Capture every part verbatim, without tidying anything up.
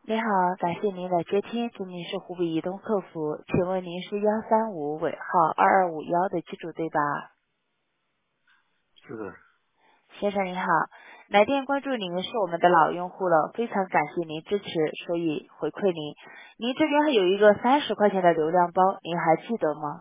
你好，感谢您的接听，祝您是湖北移动客服，请问您是幺三五尾号二二五幺的机主对吧？ 是的。 先生您好，来电关注您是我们的老用户了，非常感谢您支持，所以回馈您。您这边还有一个三十块钱的流量包，您还记得吗？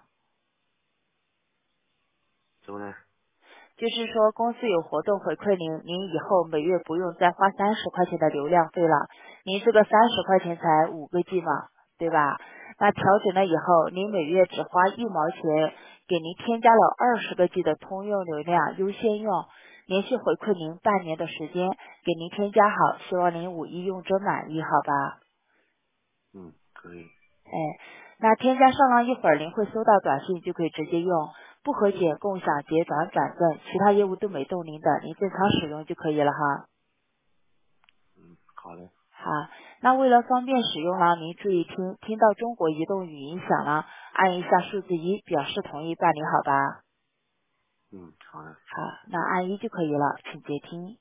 怎么呢？ 就是说公司有活动回馈您，您以后每月不用再花三十块钱的流量费了。您这个三十块钱才五个 G 嘛，对吧？那调整了以后，您每月只花一毛钱，给您添加了二十个 G 的通用流量，优先用，连续回馈您半年的时间，给您添加好，希望您五一用真满意，好吧？ 嗯，可以。 哎，那添加上了一会儿，您会收到短信，就可以直接用，不核减、共享、结转、转正，其他业务都没动您的，您正常使用就可以了哈。 嗯，好的。 好，那为了方便使用呢，您注意听，听到中国移动语音响了，按一下数字一，表示同意办理，好吧？ 嗯，好的。 好，那按一就可以了，请接听。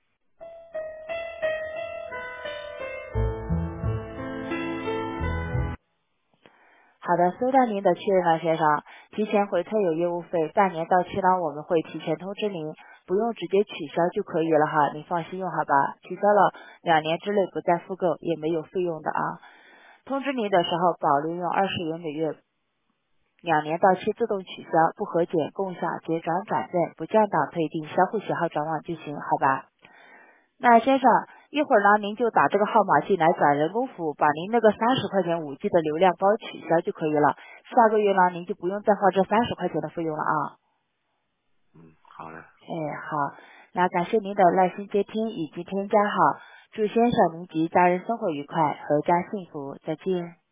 好的，收到您的确认了，先生。提前回退有业务费，半年到期呢，我们会提前通知您，不用直接取消就可以了哈，您放心用好吧？取消了，两年之内不再复购，也没有费用的啊。通知您的时候保留用二十元每月，两年到期自动取消，不核减、共享、结转、转正，不降档退订，销户写号转网就行，好吧？那先生，一会儿呢，您就打这个号码进来转人工服务，把您那个三十块钱五 G 的流量包取消就可以了。下个月呢，您就不用再花这三十块钱的费用了啊。 嗯，好的。 哎，好，那感谢您的耐心接听以及添加好，祝先生您及家人生活愉快，阖家幸福，再见。